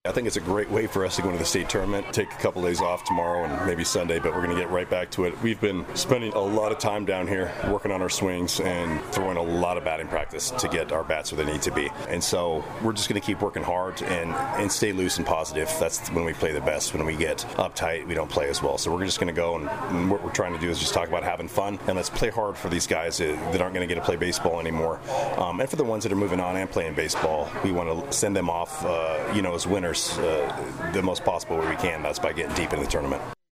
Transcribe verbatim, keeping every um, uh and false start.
I think it's a great way for us to go into the state tournament, take a couple days off tomorrow and maybe Sunday, but we're going to get right back to it. We've been spending a lot of time down here working on our swings and throwing a lot of batting practice to get our bats where they need to be. And so we're just going to keep working hard and, and stay loose and positive. That's when we play the best. When we get uptight, we don't play as well. So we're just going to go and, and what we're trying to do is just talk about having fun and let's play hard for these guys that aren't going to get to play baseball anymore. Um, and for the ones that are moving on and playing baseball, we want to send them off, uh, you know, as winners uh, the most possible way we can. That's by getting deep in the tournament.